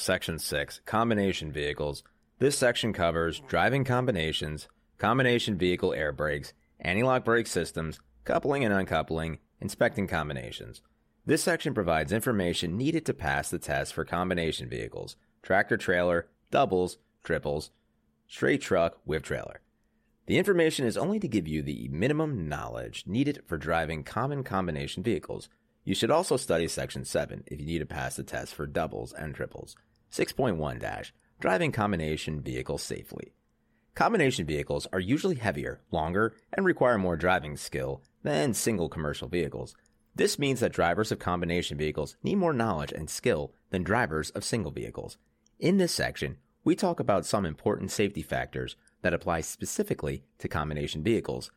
Section 6, Combination Vehicles. This section covers driving combinations, combination vehicle air brakes, anti-lock brake systems, coupling and uncoupling, inspecting combinations. This section provides information needed to pass the test for combination vehicles, tractor-trailer, doubles, triples, straight truck, whip trailer. The information is only to give you the minimum knowledge needed for driving common combination vehicles. You should also study Section 7 if you need to pass the test for doubles and triples. 6.1- Driving combination vehicles safely. Combination vehicles are usually heavier, longer, and require more driving skill than single commercial vehicles. This means that drivers of combination vehicles need more knowledge and skill than drivers of single vehicles. In this section, we talk about some important safety factors that apply specifically to combination vehicles.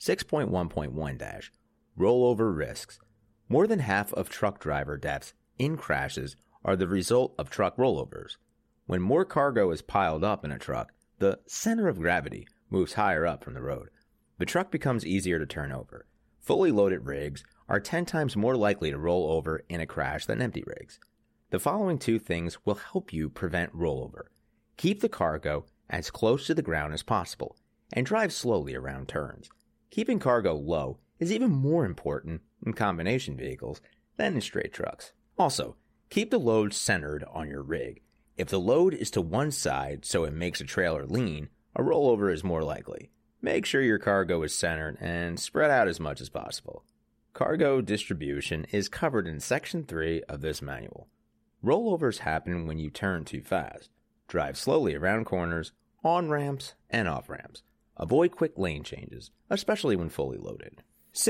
6.1.1- Rollover risks. More than half of truck driver deaths in crashes are the result of truck rollovers. When more cargo is piled up in a truck, the center of gravity moves higher up from the road. The truck becomes easier to turn over. Fully loaded rigs are 10 times more likely to roll over in a crash than empty rigs. The following two things will help you prevent rollover. Keep the cargo as close to the ground as possible and drive slowly around turns. Keeping cargo low is even more important in combination vehicles than in straight trucks. Also, keep the load centered on your rig. If the load is to one side so it makes a trailer lean, a rollover is more likely. Make sure your cargo is centered and spread out as much as possible. Cargo distribution is covered in Section 3 of this manual. Rollovers happen when you turn too fast. Drive slowly around corners, on ramps, and off ramps. Avoid quick lane changes, especially when fully loaded.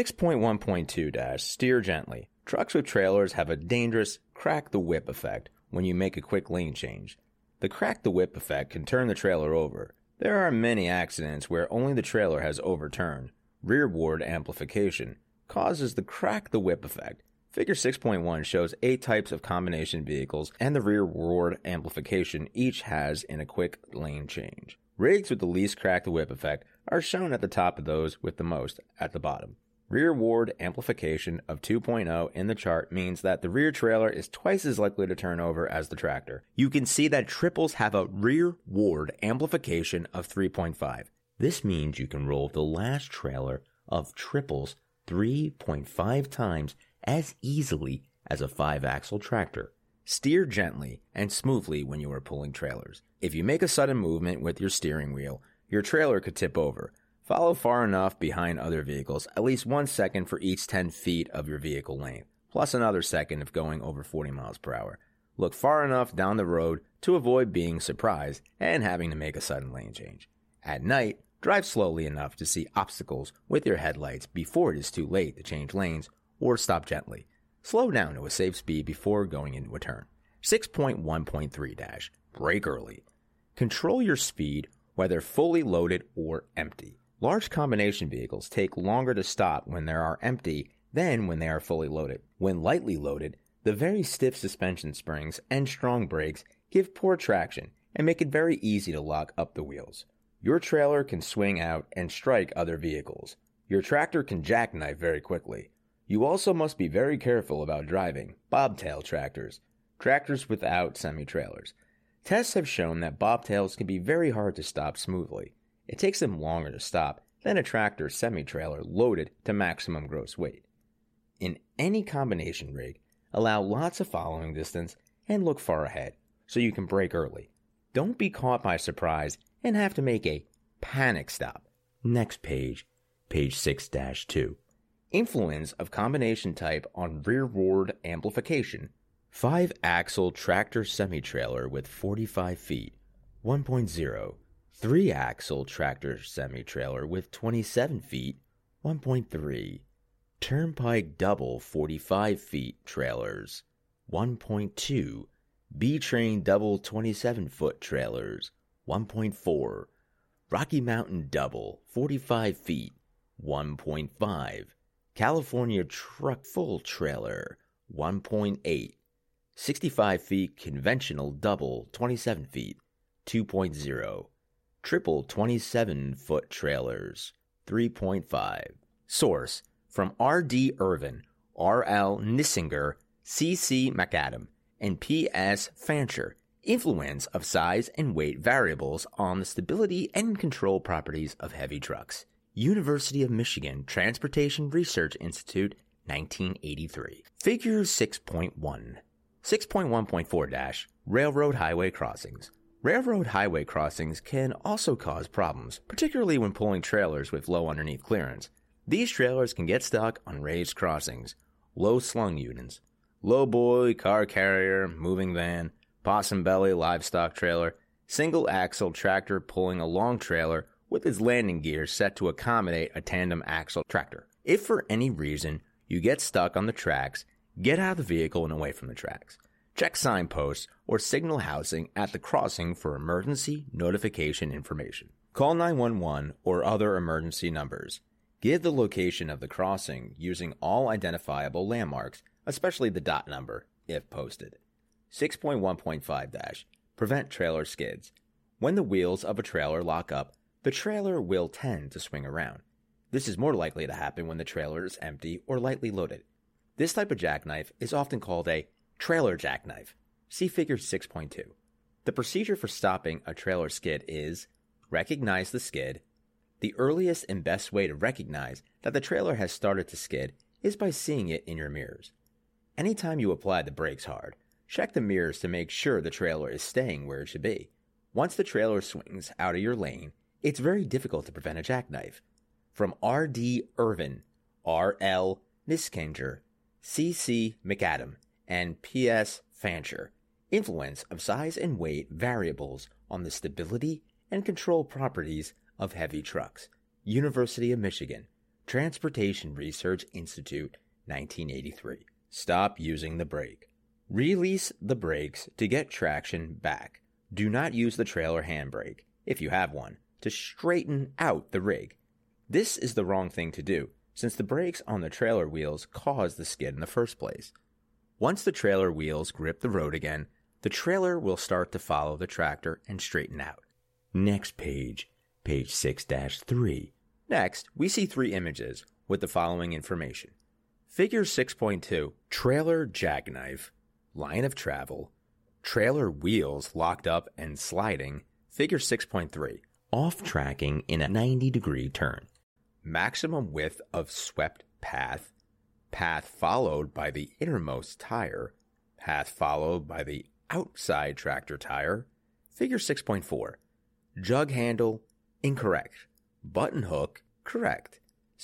6.1.2- Steer gently. Trucks with trailers have a dangerous crack the whip effect when you make a quick lane change. The crack the whip effect can turn the trailer over. There are many accidents where only the trailer has overturned. Rearward amplification causes the crack the whip effect. Figure 6.1 shows 8 types of combination vehicles and the rearward amplification each has in a quick lane change. Rigs with the least crack the whip effect are shown at the top of those with the most at the bottom. Rearward amplification of 2.0 in the chart means that the rear trailer is twice as likely to turn over as the tractor. You can see that triples have a rearward amplification of 3.5. This means you can roll the last trailer of triples 3.5 times as easily as a 5-axle tractor. Steer gently and smoothly when you are pulling trailers. If you make a sudden movement with your steering wheel, your trailer could tip over. Follow far enough behind other vehicles, at least 1 second for each 10 feet of your vehicle length, plus another second if going over 40 miles per hour. Look far enough down the road to avoid being surprised and having to make a sudden lane change. At night, drive slowly enough to see obstacles with your headlights before it is too late to change lanes or stop gently. Slow down to a safe speed before going into a turn. 6.1.3- Brake early. Control your speed whether fully loaded or empty. Large combination vehicles take longer to stop when they are empty than when they are fully loaded. When lightly loaded, the very stiff suspension springs and strong brakes give poor traction and make it very easy to lock up the wheels. Your trailer can swing out and strike other vehicles. Your tractor can jackknife very quickly. You also must be very careful about driving bobtail tractors, tractors without semi-trailers. Tests have shown that bobtails can be very hard to stop smoothly. It takes them longer to stop than a tractor semi-trailer loaded to maximum gross weight. In any combination rig, allow lots of following distance and look far ahead so you can brake early. Don't be caught by surprise and have to make a panic stop. Next page, page 6-2. Influence of combination type on rearward amplification. 5-axle tractor semi-trailer with 45 feet, 1.0. 3-axle tractor semi-trailer with 27 feet, 1.3. Turnpike double 45 feet trailers, 1.2. B-train double 27-foot trailers, 1.4. Rocky Mountain double 45 feet, 1.5. California truck full trailer, 1.8. 65 feet conventional double 27 feet, 2.0. Triple 27-foot trailers, 3.5. Source: from R.D. Irvin, R.L. Nissinger, C.C. McAdam, and P.S. Fancher Influence of size and weight variables on the stability and control properties of heavy trucks. University of Michigan Transportation Research Institute, 1983. Figure 6.1. 6.1.4- Railroad highway crossings. Railroad highway crossings can also cause problems, particularly when pulling trailers with low underneath clearance. These trailers can get stuck on raised crossings, low slung units, low boy, car carrier, moving van, possum belly, livestock trailer, single axle tractor pulling a long trailer with its landing gear set to accommodate a tandem axle tractor. If for any reason you get stuck on the tracks, get out of the vehicle and away from the tracks. Check signposts or signal housing at the crossing for emergency notification information. Call 911 or other emergency numbers. Give the location of the crossing using all identifiable landmarks, especially the dot number, if posted. 6.1.5- Prevent trailer skids. When the wheels of a trailer lock up, the trailer will tend to swing around. This is more likely to happen when the trailer is empty or lightly loaded. This type of jackknife is often called a trailer jackknife. See Figure 6.2. The procedure for stopping a trailer skid is recognize the skid. The earliest and best way to recognize that the trailer has started to skid is by seeing it in your mirrors. Anytime you apply the brakes hard, check the mirrors to make sure the trailer is staying where it should be. Once the trailer swings out of your lane, it's very difficult to prevent a jackknife. From R.D. Irvin, R.L. Niskanger, C.C. McAdam, and P.S. Fancher. Influence of size and weight variables on the stability and control properties of heavy trucks. University of Michigan Transportation Research Institute, 1983. Stop using the brake. Release the brakes to get traction back. Do not use the trailer handbrake, if you have one, to straighten out the rig. This is the wrong thing to do, since the brakes on the trailer wheels cause the skid in the first place. Once the trailer wheels grip the road again, the trailer will start to follow the tractor and straighten out. Next page, page 6-3. Next, we see 3 images with the following information. Figure 6.2, trailer jackknife, line of travel, trailer wheels locked up and sliding. Figure 6.3, off-tracking in a 90-degree turn. Maximum width of swept path, path followed by the innermost tire, path followed by the outside tractor tire. Figure 6.4, jug handle, incorrect. Button hook, correct.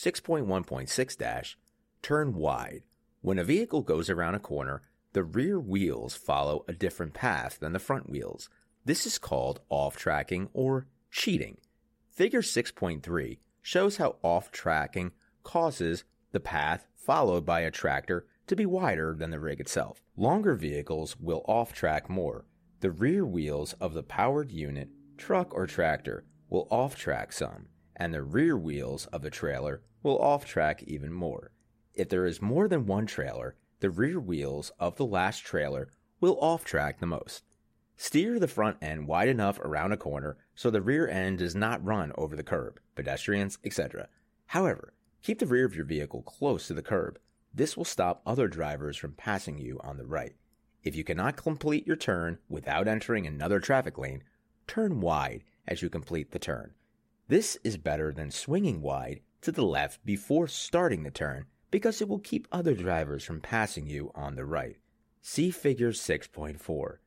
6.1.6- turn wide. When a vehicle goes around a corner, the rear wheels follow a different path than the front wheels. This is called off-tracking or cheating. Figure 6.3 shows how off-tracking causes the path followed by a tractor to be wider than the rig itself. Longer vehicles will off-track more. The rear wheels of the powered unit, truck or tractor, will off-track some, and the rear wheels of the trailer will off-track even more. If there is more than one trailer, the rear wheels of the last trailer will off-track the most. Steer the front end wide enough around a corner so the rear end does not run over the curb, pedestrians, etc. However, keep the rear of your vehicle close to the curb. This will stop other drivers from passing you on the right. If you cannot complete your turn without entering another traffic lane, turn wide as you complete the turn. This is better than swinging wide to the left before starting the turn because it will keep other drivers from passing you on the right. See Figure 6.4.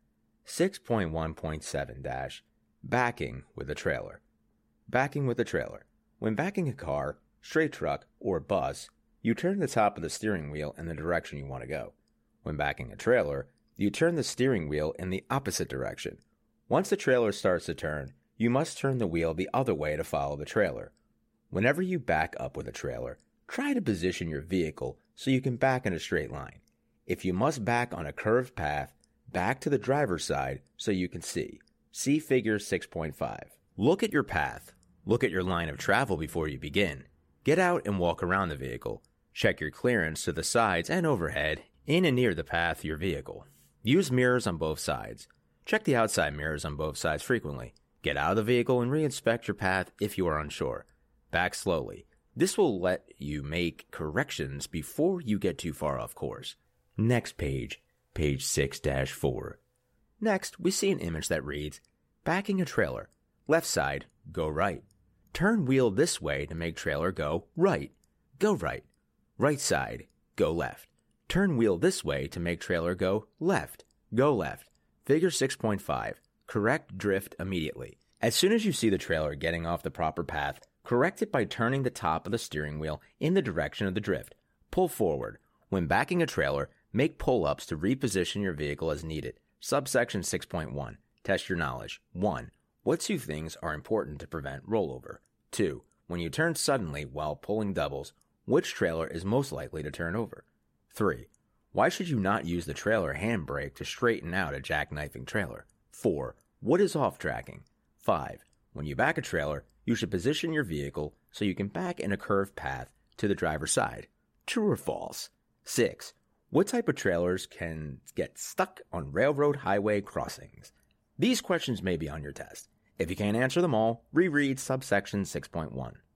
6.1.7- backing with a trailer. Backing with a trailer. When backing a car, straight truck, or bus, you turn the top of the steering wheel in the direction you want to go. When backing a trailer, you turn the steering wheel in the opposite direction. Once the trailer starts to turn, you must turn the wheel the other way to follow the trailer. Whenever you back up with a trailer, try to position your vehicle so you can back in a straight line. If you must back on a curved path, back to the driver's side so you can see. See Figure 6.5. Look at your path. Look at your line of travel before you begin. Get out and walk around the vehicle. Check your clearance to the sides and overhead, in and near the path of your vehicle. Use mirrors on both sides. Check the outside mirrors on both sides frequently. Get out of the vehicle and re-inspect your path if you are unsure. Back slowly. This will let you make corrections before you get too far off course. Next page, page 6-4. Next, we see an image that reads, backing a trailer, left side, go right. Turn wheel this way to make trailer go right. Go right. Right side, go left. Turn wheel this way to make trailer go left. Go left. Figure 6.5. Correct drift immediately. As soon as you see the trailer getting off the proper path, correct it by turning the top of the steering wheel in the direction of the drift. Pull forward. When backing a trailer, make pull-ups to reposition your vehicle as needed. Subsection 6.1. Test your knowledge. 1. What two things are important to prevent rollover? 2. When you turn suddenly while pulling doubles, which trailer is most likely to turn over? 3. Why should you not use the trailer handbrake to straighten out a jackknifing trailer? 4. What is off-tracking? 5. When you back a trailer, you should position your vehicle so you can back in a curved path to the driver's side. True or false? 6. What type of trailers can get stuck on railroad highway crossings? These questions may be on your test. If you can't answer them all, reread subsection 6.1.